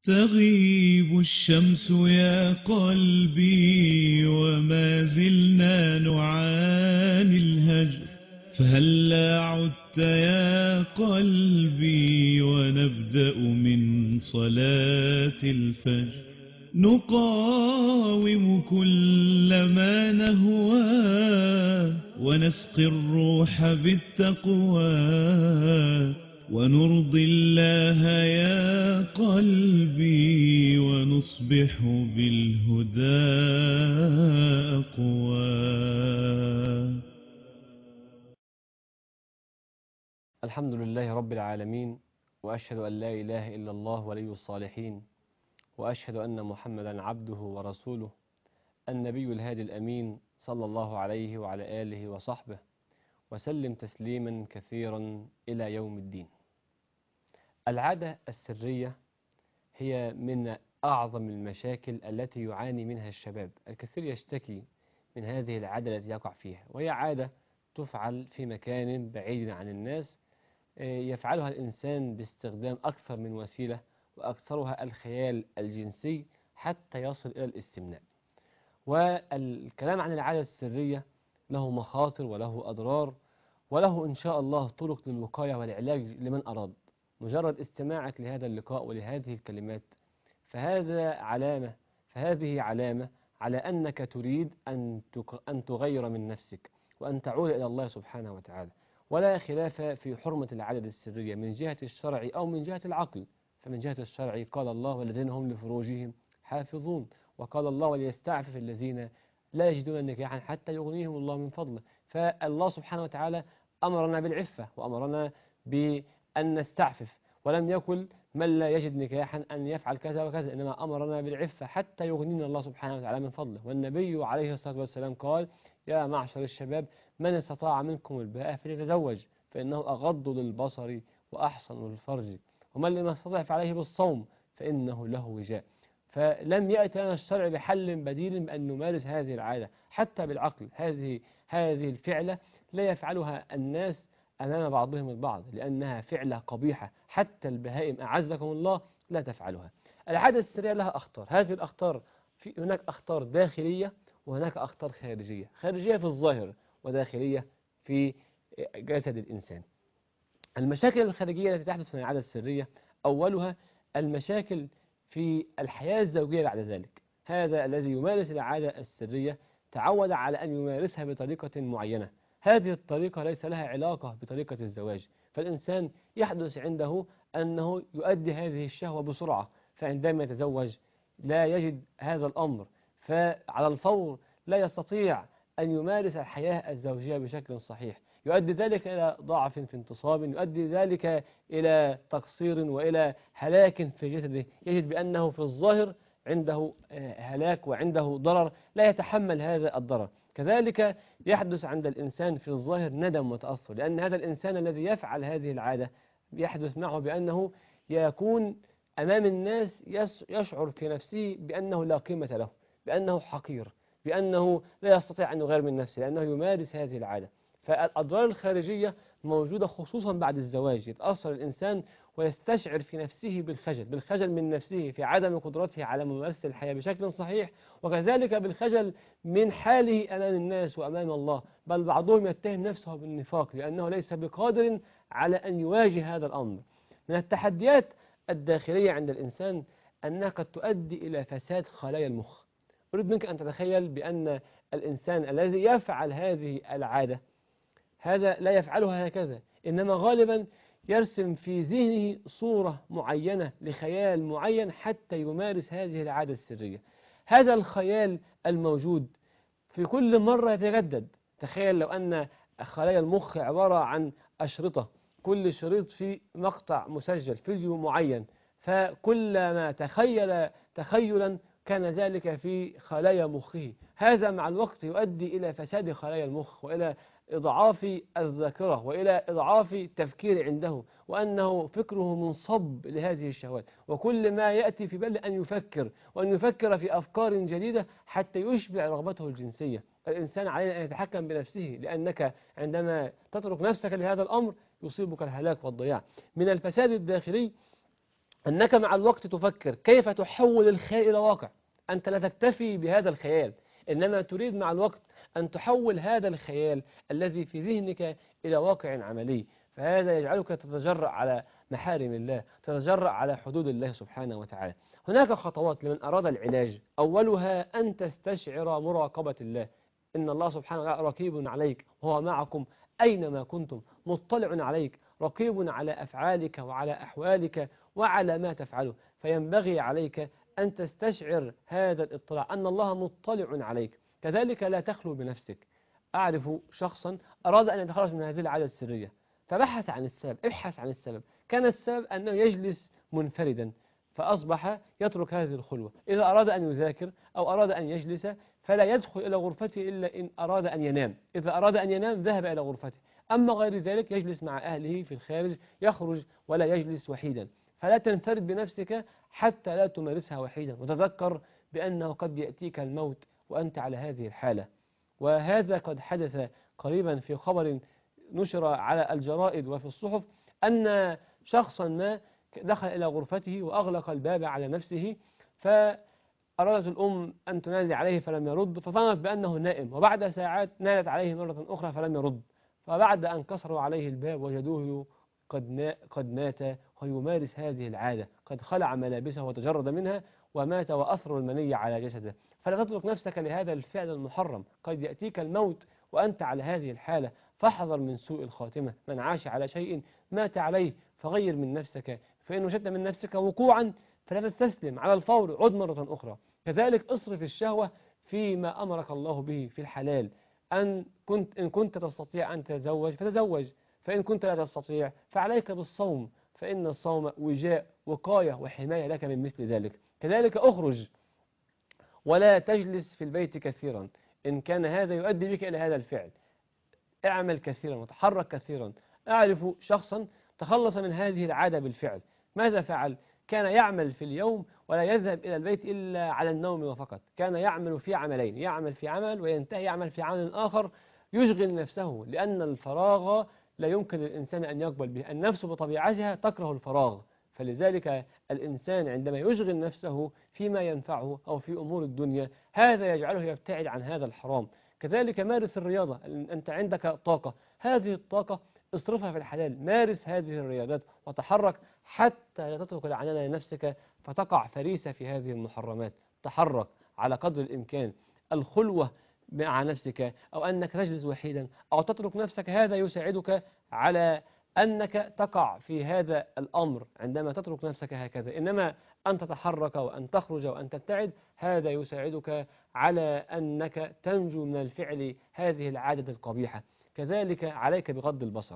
تغيب الشمس يا قلبي وما زلنا نعاني الهجر، فهلا عدت يا قلبي ونبدأ من صلاة الفجر. نقاوم كل ما نهوى ونسقي الروح بالتقوى، ونرضي الله يا قلبي ونصبح بالهدى أقوى. الحمد لله رب العالمين، وأشهد أن لا إله إلا الله ولي الصالحين، وأشهد أن محمدا عبده ورسوله النبي الهادي الأمين، صلى الله عليه وعلى آله وصحبه وسلم تسليما كثيرا إلى يوم الدين. العادة السرية هي من أعظم المشاكل التي يعاني منها الشباب. الكثير يشتكي من هذه العادة التي يقع فيها، وهي عادة تفعل في مكان بعيد عن الناس، يفعلها الإنسان باستخدام أكثر من وسيلة، وأكثرها الخيال الجنسي حتى يصل إلى الاستمناء. والكلام عن العادة السرية له مخاطر وله أضرار، وله إن شاء الله طرق للوقاية والعلاج لمن أراد. مجرد استماعك لهذا اللقاء ولهذه الكلمات فهذه علامة على أنك تريد أن تغير من نفسك وأن تعود إلى الله سبحانه وتعالى. ولا خلاف في حرمة العادة السرية من جهة الشرع أو من جهة العقل. فمن جهة الشرع قال الله: والذين هم لفروجهم حافظون. وقال الله: وليستعفف الذين لا يجدون نكاحا حتى يغنيهم الله من فضله. فالله سبحانه وتعالى أمرنا بالعفة وأمرنا بأن نستعفف، ولم يقل من لا يجد نكاحا أن يفعل كذا وكذا، إنما أمرنا بالعفة حتى يغنينا الله سبحانه وتعالى من فضله. والنبي عليه الصلاة والسلام قال: يا معشر الشباب من استطاع منكم الباءة فليتزوج فإنه أغض للبصر وأحصن للفرج، ومن لم يستطع فعليه بالصوم فإنه له وجاء. فلم يأتي لنا الشرع بحل بديل بأن نمارس هذه العادة حتى بالعقل. هذه الفعلة لا يفعلها الناس أمام بعضهم البعض، لأنها فعلة قبيحة. حتى البهائم أعزكم الله لا تفعلها. العادة السرية لها أخطار. هذه الأخطار هناك أخطار داخلية وهناك أخطار خارجية. خارجية في الظاهر وداخلية في جسد الإنسان. المشاكل الخارجية التي تحدث من العادة السرية أولها المشاكل في الحياة الزوجية بعد ذلك. هذا الذي يمارس العادة السرية تعود على أن يمارسها بطريقة معينة. هذه الطريقة ليس لها علاقة بطريقة الزواج، فالإنسان يحدث عنده أنه يؤدي هذه الشهوة بسرعة، فعندما يتزوج لا يجد هذا الأمر، فعلى الفور لا يستطيع أن يمارس الحياة الزوجية بشكل صحيح. يؤدي ذلك إلى ضعف في انتصاب، يؤدي ذلك إلى تقصير وإلى هلاك في جسده. يجد بأنه في الظاهر عنده هلاك وعنده ضرر لا يتحمل هذا الضرر. كذلك يحدث عند الإنسان في الظاهر ندم وتأثر، لأن هذا الإنسان الذي يفعل هذه العادة يحدث معه بأنه يكون أمام الناس يشعر في نفسه بأنه لا قيمة له، بأنه حقير، بأنه لا يستطيع أن يغير من نفسه لأنه يمارس هذه العادة. فالأضرار الخارجية موجودة خصوصا بعد الزواج. يتأثر الإنسان ويستشعر في نفسه بالخجل من نفسه في عدم قدرته على ممارسة الحياة بشكل صحيح، وكذلك بالخجل من حاله أمام الناس وأمام الله. بل بعضهم يتهم نفسه بالنفاق لأنه ليس بقادر على أن يواجه هذا الأمر. من التحديات الداخلية عند الإنسان أنها قد تؤدي إلى فساد خلايا المخ. أريد منك أن تتخيل بأن الإنسان الذي يفعل هذه العادة هذا لا يفعلها هكذا، إنما غالبا يرسم في ذهنه صورة معينة لخيال معين حتى يمارس هذه العادة السرية. هذا الخيال الموجود في كل مرة يتجدد. تخيل لو أن خلايا المخ عبارة عن أشرطة، كل شريط فيه مقطع مسجل فيديو معين، فكلما تخيل تخيلا كان ذلك في خلايا مخه. هذا مع الوقت يؤدي إلى فساد خلايا المخ وإلى إضعاف الذاكرة وإلى إضعاف التفكير عنده، وأنه فكره منصب لهذه الشهوات، وكل ما يأتي في باله أن يفكر وأن يفكر في أفكار جديدة حتى يشبع رغبته الجنسية. الإنسان عليه أن يتحكم بنفسه، لأنك عندما تترك نفسك لهذا الأمر يصيبك الهلاك والضياع. من الفساد الداخلي أنك مع الوقت تفكر كيف تحول الخيال إلى واقع. أنت لا تكتفي بهذا الخيال، إنما تريد مع الوقت أن تحول هذا الخيال الذي في ذهنك إلى واقع عملي. فهذا يجعلك تتجرأ على محارم الله، تتجرأ على حدود الله سبحانه وتعالى. هناك خطوات لمن أراد العلاج، أولها أن تستشعر مراقبة الله. إن الله سبحانه وتعالى رقيب عليك، وهو معكم أينما كنتم، مطلع عليك، رقيب على أفعالك وعلى أحوالك وعلى ما تفعله. فينبغي عليك أن تستشعر هذا الاطلاع، أن الله مطلع عليك. كذلك لا تخلو بنفسك. أعرف شخصا أراد أن يتخرج من هذه العادة السرية، فبحث عن السبب. ابحث عن السبب. كان السبب أنه يجلس منفردا، فأصبح يترك هذه الخلوة. إذا أراد أن يذاكر أو أراد أن يجلس فلا يدخل إلى غرفته إلا إن أراد أن ينام. إذا أراد أن ينام ذهب إلى غرفته، أما غير ذلك يجلس مع أهله في الخارج، يخرج ولا يجلس وحيدا. فلا تنفرد بنفسك حتى لا تمارسها وحيدا، وتذكر بأنه قد يأتيك الموت وأنت على هذه الحالة. وهذا قد حدث قريبا في خبر نشر على الجرائد وفي الصحف، أن شخصا ما دخل إلى غرفته وأغلق الباب على نفسه، فأرادت الأم أن تنادي عليه فلم يرد، فظنت بأنه نائم، وبعد ساعات نادت عليه مرة أخرى فلم يرد. فبعد أن كسروا عليه الباب وجدوه قد مات ويمارس هذه العادة، قد خلع ملابسه وتجرد منها ومات، وأثر المني على جسده. فلا تترك نفسك لهذا الفعل المحرم، قد يأتيك الموت وأنت على هذه الحالة. فاحذر من سوء الخاتمة. من عاش على شيء مات عليه، فغير من نفسك، فإن وجدت من نفسك وقوعا فلا تستسلم على الفور، عد مرة أخرى. كذلك اصرف الشهوة فيما أمرك الله به في الحلال. إن كنت تستطيع أن تتزوج فتزوج، فإن كنت لا تستطيع فعليك بالصوم، فإن الصوم وجاء وقاية وحماية لك من مثل ذلك. كذلك أخرج ولا تجلس في البيت كثيرا، إن كان هذا يؤدي بك إلى هذا الفعل. اعمل كثيرا وتحرك كثيرا. أعرف شخصا تخلص من هذه العادة بالفعل. ماذا فعل؟ كان يعمل في اليوم ولا يذهب إلى البيت إلا على النوم وفقط. كان يعمل في عملين، يعمل في عمل وينتهي يعمل في عمل آخر، يشغل نفسه، لأن الفراغ لا يمكن للإنسان أن يقبل به. النفس بطبيعتها تكره الفراغ، فلذلك الإنسان عندما يشغل نفسه فيما ينفعه أو في أمور الدنيا، هذا يجعله يبتعد عن هذا الحرام. كذلك مارس الرياضة. أنت عندك طاقة، هذه الطاقة اصرفها في الحلال. مارس هذه الرياضات وتحرك حتى لا تترك العنان لنفسك فتقع فريسة في هذه المحرمات. تحرك على قدر الإمكان. الخلوة مع نفسك، أو أنك تجلس وحيدا أو تترك نفسك، هذا يساعدك على أنك تقع في هذا الأمر عندما تترك نفسك هكذا. إنما أن تتحرك وأن تخرج وأن تبتعد، هذا يساعدك على أنك تنجو من الفعل هذه العادة القبيحة. كذلك عليك بغض البصر.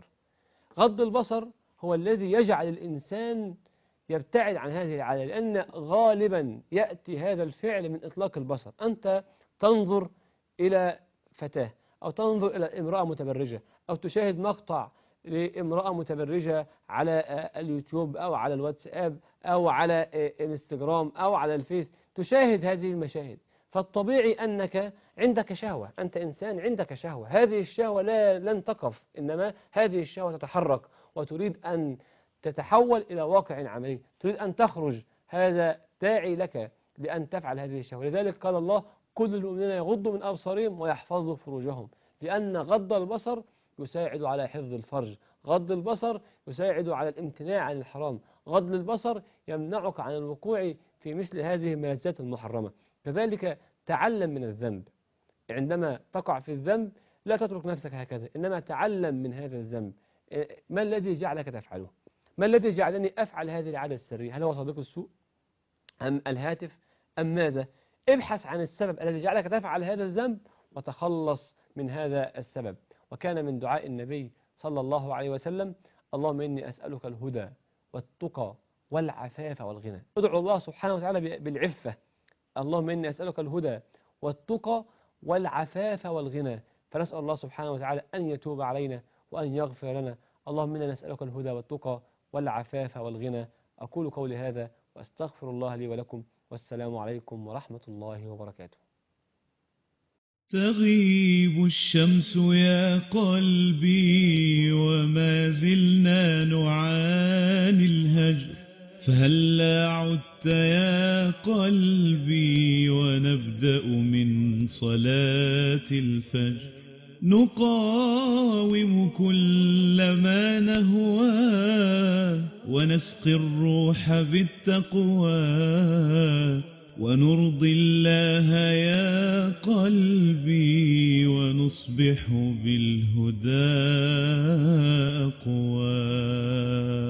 غض البصر هو الذي يجعل الإنسان يبتعد عن هذه العادة، لأن غالبا يأتي هذا الفعل من إطلاق البصر. أنت تنظر إلى فتاة أو تنظر إلى امرأة متبرجة أو تشاهد مقطع لامرأة متبرجة على اليوتيوب أو على الواتساب أو على انستغرام أو على الفيس، تشاهد هذه المشاهد. فالطبيعي أنك عندك شهوة، أنت إنسان عندك شهوة. هذه الشهوة لن تقف، إنما هذه الشهوة تتحرك وتريد أن تتحول إلى واقع عملي، تريد أن تخرج. هذا داعي لك لأن تفعل هذه الشهوة. لذلك قال الله: كل المؤمنين يغضوا من أبصارهم ويحفظوا فروجهم، لأن غض البصر يساعد على حفظ الفرج. غض البصر يساعد على الامتناع عن الحرام. غض البصر يمنعك عن الوقوع في مثل هذه الملذات المحرمة. كذلك تعلم من الذنب. عندما تقع في الذنب لا تترك نفسك هكذا، إنما تعلم من هذا الذنب. ما الذي جعلك تفعله؟ ما الذي جعلني أفعل هذه العادة السرية؟ هل هو صديق السوء أم الهاتف أم ماذا؟ ابحث عن السبب الذي جعلك تفعل هذا الذنب وتخلص من هذا السبب. وكان من دعاء النبي صلى الله عليه وسلم: اللهم إني أسألك الهدى والتقى والعفاف والغنى. ادعو الله سبحانه وتعالى بالعفة. اللهم إني أسألك الهدى والتقى والعفاف والغنى. فنسأل الله سبحانه وتعالى أن يتوب علينا وأن يغفر لنا. اللهم إنا نسألك الهدى والتقى والعفاف والغنى. أقول قولي هذا وأستغفر الله لي ولكم، والسلام عليكم ورحمة الله وبركاته. تغيب الشمس يا قلبي وما زلنا نعاني الهجر، فهلا عدت يا قلبي ونبدأ من صلاة الفجر نقاوم كل ما نهوى ونسقي الروح بالتقوى ونرضي الله يا قلبي ونصبح بالهدى أقوى.